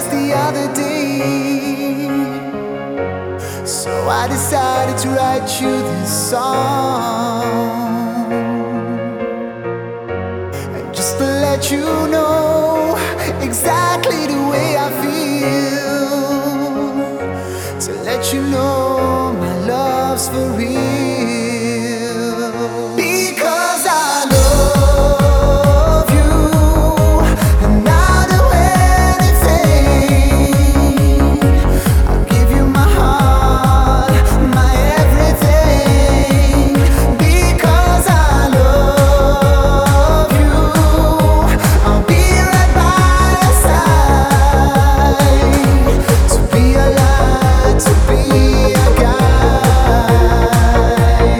just the other day. So I decided to write you this song, and just to let you know exactly the way I feel, to let you know my love's for real. Because I love you, and I'll do anything. I'll give you my heart, my everything. Because I love you, I'll be right by your side, to be a light, to be a guide.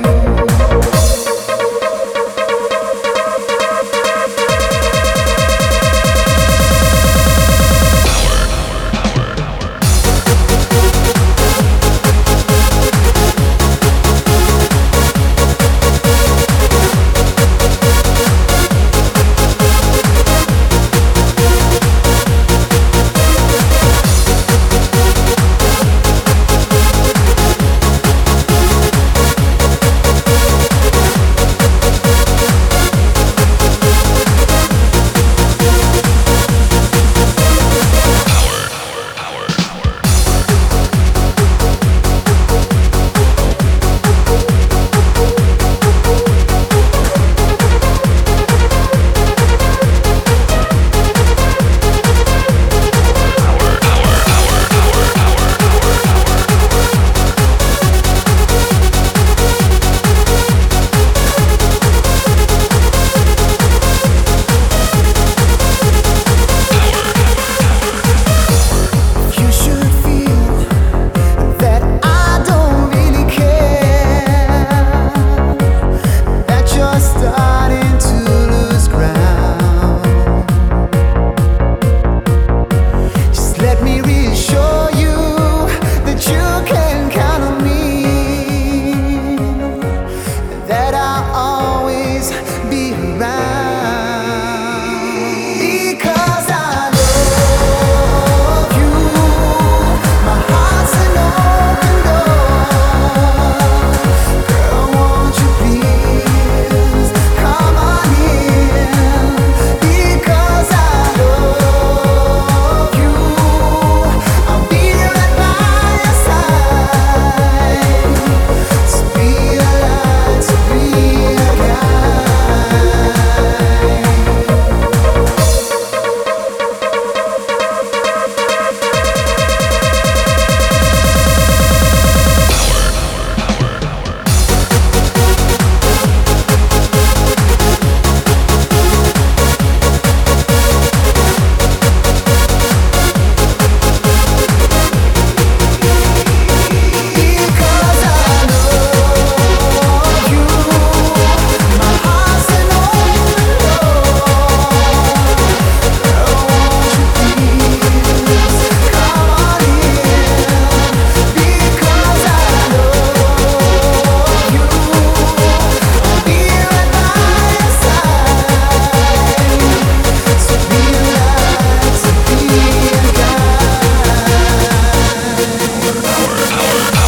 You should feel that I don't really care, that you're starting to lose ground. Just let me reassure you that you can count on me, that I'll always be around. Because I love you, my heart's an open door. Girl, won't you please come on in? Because I love you, I'll be right by your side, to be a light, to be a guide. Because I love you, my heart's an open door. Girl, won't you please come on in? Because I love you, I'll be right by your side, to be a light, to be a guide.